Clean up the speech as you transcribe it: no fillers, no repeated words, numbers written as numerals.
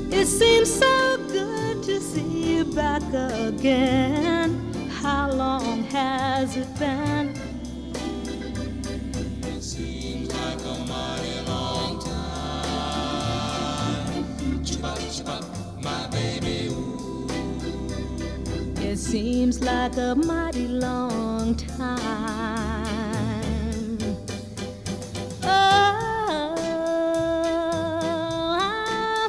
It seems so good to see you back again. How long has it been? It seems like a mighty long time. Chupa, my baby, ooh. It seems like a mighty long time.